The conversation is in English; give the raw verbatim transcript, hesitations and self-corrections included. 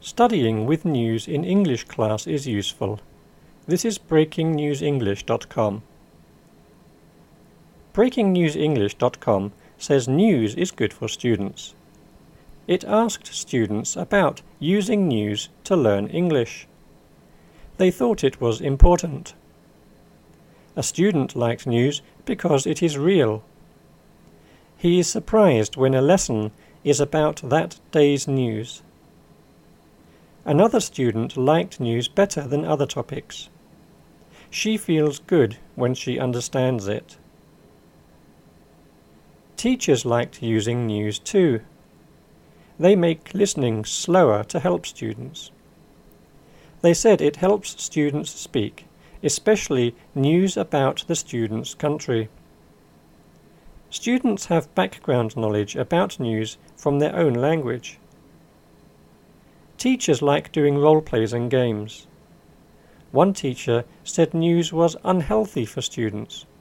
Studying with news in English class is useful. This is breaking news english dot com. breaking news english dot com says news is good for students. It asked students about using news to learn English. They thought it was important. A student liked news because it is real. He is surprised when a lesson is about that day's news. Another student liked news better than other topics. She feels good when she understands it. Teachers liked using news too. They make listening slower to help students. They said it helps students speak, especially news about the student's country. Students have background knowledge about news from their own language. Teachers like doing role plays and games. One teacher said news was unhealthy for students